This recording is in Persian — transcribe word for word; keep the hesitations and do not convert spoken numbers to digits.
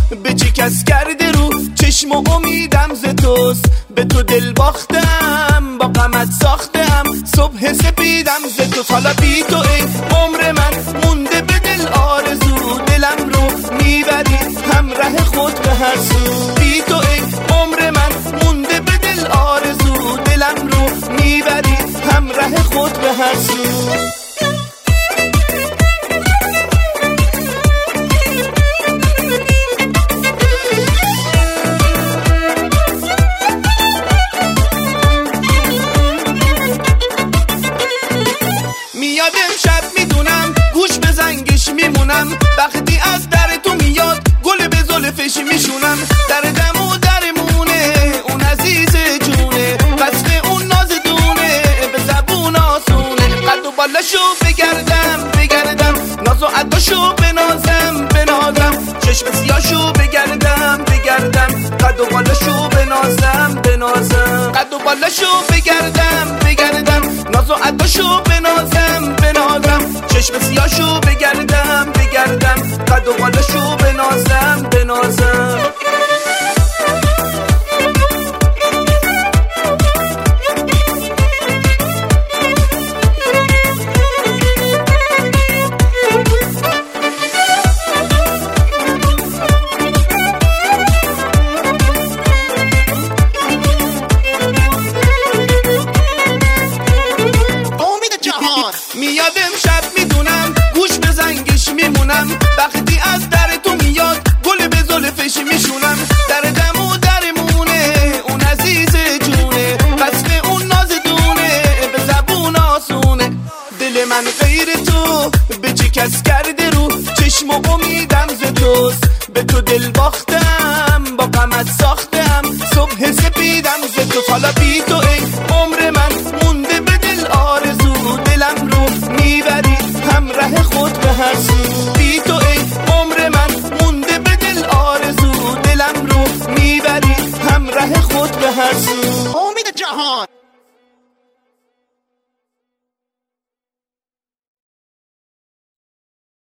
به چی کس کرده رو چشم و امیدم ز توست. به تو دل باختم با غمت ساختم صبح سپیدم ز تو. حالا بی تو ای عمر من مونده به دل آرزو، دلم رو میبری همراه خود به هر سو. بی تو ای عمر من مونده به دل آرزو، دلم رو میبری همراه خود به هر سو. میاد امشب میدونم گوش به زنگش میمونم، وقتی از در تو میاد گل به زلفش میشونم. در دم و درمونه اون عزیز جونه، وصف اون ناز دونه به زبون آسونه. قد و بالاشو بگردم بگردم، ناز و عداشو بنازم بنازم، چشم سیاشو بگردم بگردم، قد و بالاشو بنازم بنازم، قد و بالاشو بگردم بگردم، ناز و عداشو بنازم بنازم، چشم سیاشو بگردم بگردم، قد و بالاشو بنازم بنازم. میاد امشب میدونم گوش به زنگش میمونم، وقتی از در تو میاد گل به زلفش میشونم. در دم و درمونه اون عزیز جونه، وصف اون ناز دونه به زبون آسونه. دل من غیر تو به چی کس کرده رو چشم و امیدم ز توست. به تو دل باختم با غمت ساختم صبح سپیدم ز تو. حالا بی تو ای عمر من مونده به دل آرزو، دلم رو میبری همراه خود به هر سو. بی تو ای عمر من مونده به دل آرزو، دلم رو میبری همراه خود به هر سو. امید جهان